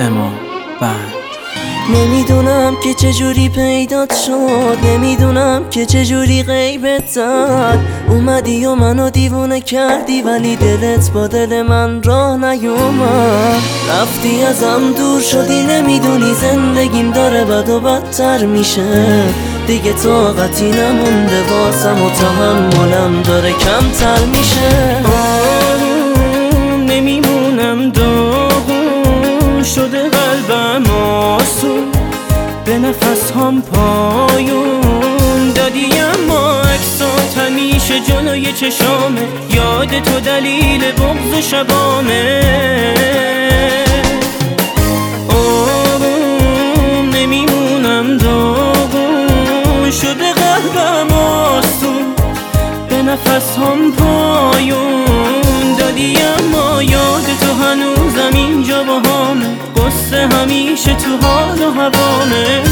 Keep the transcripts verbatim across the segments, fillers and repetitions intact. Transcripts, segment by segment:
امام بند. نمیدونم که چجوری پیدات شد، نمیدونم که چجوری غیبت زد. اومدی و منو دیوونه کردی ولی دلت با دل من راه نیومد. رفتی ازم دور شدی، نمیدونی زندگیم داره بد و بدتر میشه. دیگه طاقتی نمونده واسم و تحملم داره کمتر میشه. آروم نمیمونم، داغون شده قلبم آسون، به نفس هم پایون دادی اما عکسات همیشه جلوی چشامه. یاد تو دلیل بغض و شبامه. آروم نمیمونم، داغون شده قلبم آسون، به نفس هم پایون دادی اما یاد تو هنوزم اینجا با همه. قصه همیشه تو حال و هوامه.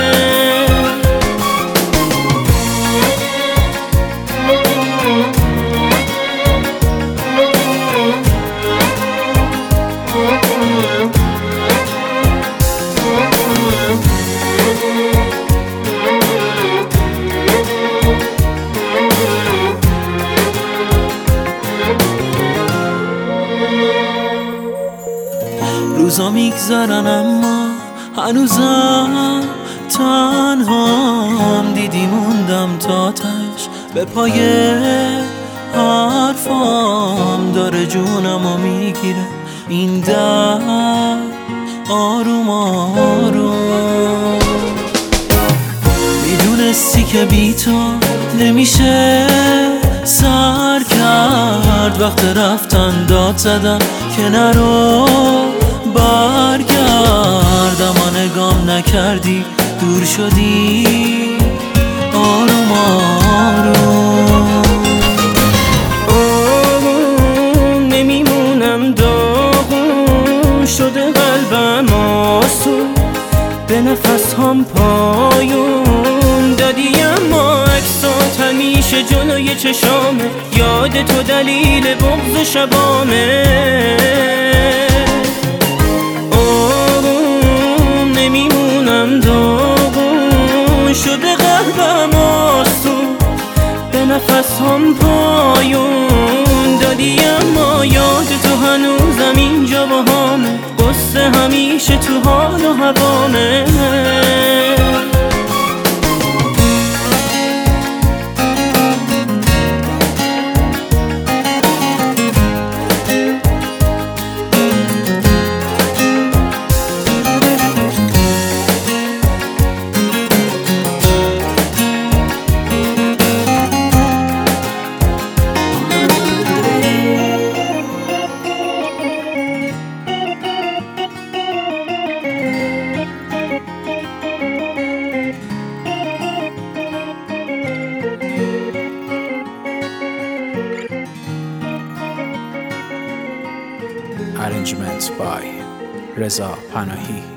روزا میگذرن اما هنوزم تنهام، دیدی موندم تا تش به پای حرفام. داره جونمو میگیره این در آروم آروم. میدونستی که بی تو نمیشه سر کرد، وقت رفتن داد زدم که نرو برگرد. اما نگام نکردی دور شدی آروم آروم. آروم نمیمونم، داغون شده قلبم آسون، به نفس هم پایون دادی اما عکسات همیشه جلوی چشامه. یاد تو دلیل بغض و شبامه. آروم نمیمونم، داغون شده قلبم آسون، به نفس هم پایون دادی اما یاد تو هنوزم اینجا با همه. قصه همیشه تو حال و هوامه. Arrangement by Reza Panahi.